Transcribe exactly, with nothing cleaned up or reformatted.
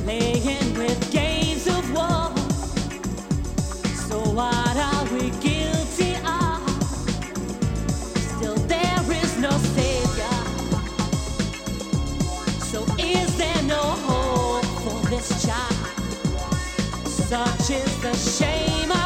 playing with games of war. So what are we guilty of? Still there is no savior. So is there no hope for this child? Such is the shame